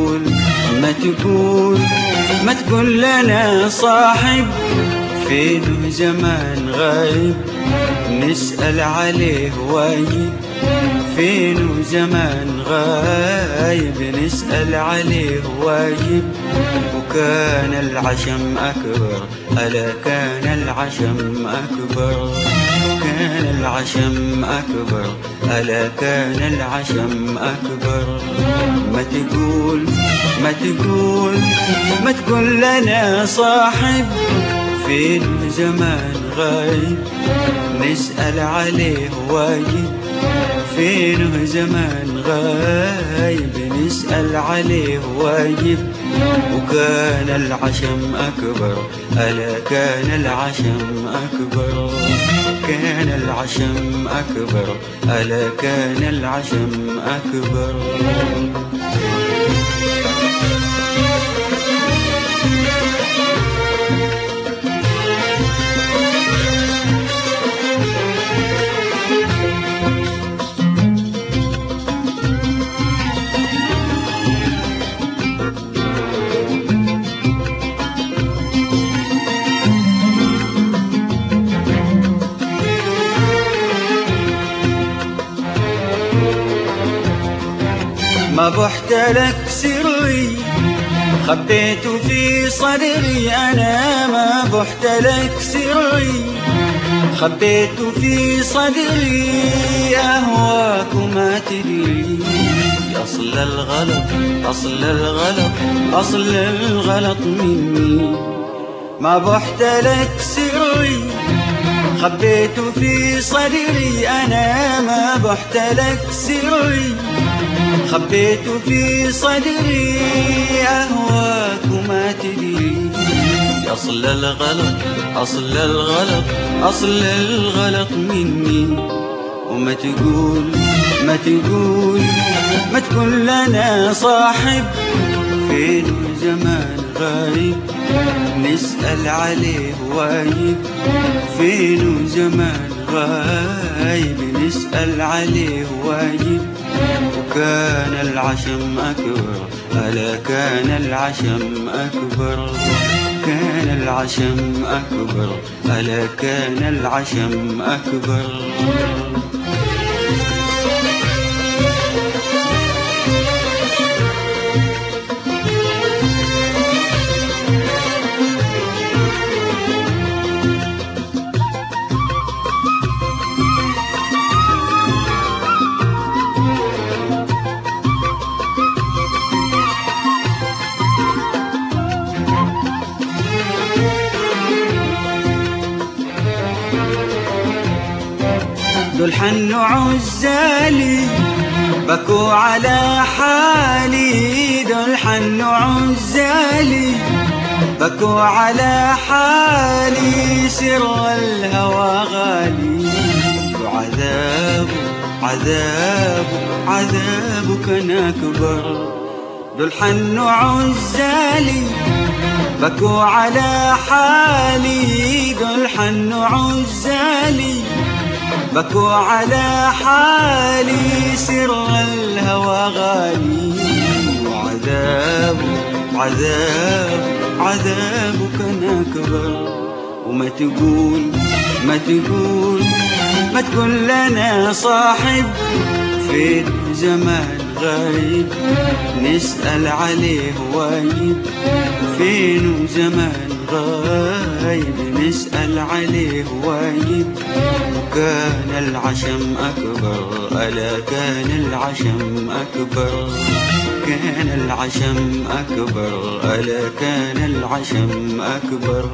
تقول ما تقول لنا صاحب فينه زمان غايب نسأل عليه واجب فينه زمان غايب نسأل عليه واجب وكان العشم أكبر ألا كان العشم أكبر كان العشم أكبر ألا كان العشم أكبر ما تقول لنا صاحب فين زمان غايب نسأل عليه واجب فينه زمان غايب نسأل عليه واجب وكان العشم أكبر ألا كان العشم أكبر كان العشم أكبر ألا كان العشم أكبر ما بحت لك سري خبيته في صدري أنا ما بحت لك سري خبيته في صدري أهواك وما تدري أصل الغلط مني ما بحت لك سري خبيته في صدري أنا ما بحت لك سري خبيته في صدري أهواك وما تدري أصل الغلط مني وما تقول لنا صاحب فين زمان غايب نسأل عليه واجب فين زمان غايب نسأل عليه واجب وكان العشم أكبر ألا كان العشم أكبر كان العشم أكبر ألا كان العشم أكبر دول حنوا عزالي بكوا على حالي دول حنوا عزالي بكوا على حالي سر الهوى غالي وعذابه كان أكبر دول حنوا عزالي بكوا على حالي دول حنوا عزالي بكوا على حالي سر الهوى غالي وعذابه كان أكبر وما تقول لنا صاحب فين زمان غايب نسأل عليه واجب فين زمان غايب نسأل عليه واجب وكان العشم أكبر ألا كان العشم أكبر كان العشم أكبر ألا كان العشم أكبر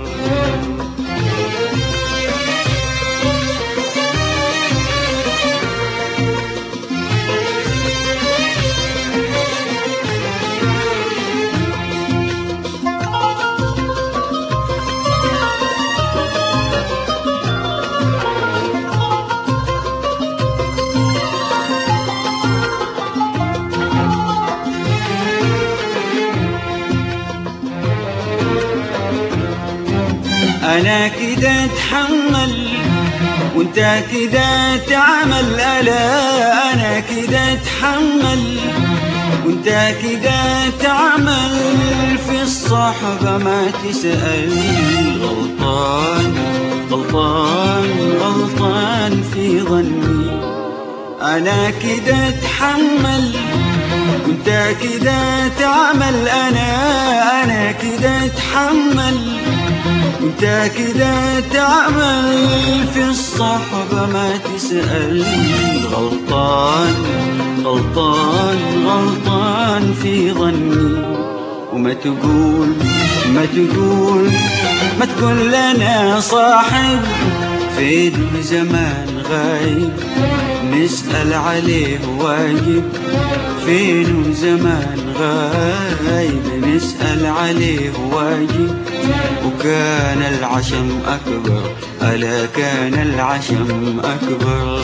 أنا كده أتحمل وانت كده تعمل ألا أنا كده أتحمل وانت كده تعمل في الصحبة ما تسأل. غلطان غلطان غلطان في ظني، أنا كده اتحمل وانت كده تعمل. أنا كده اتحمل وانت كده تعمل في الصحبة ما تسأل. غلطان غلطان غلطان في ظني، وما تقول ما تقول ما تقول لنا صاحب في زمان غايب نسأل عليه واجب. فين زمان غايب نسأل عليه واجب. وكان العشم أكبر ألا كان العشم أكبر،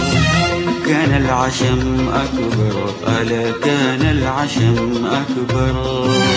كان العشم أكبر ألا كان العشم أكبر.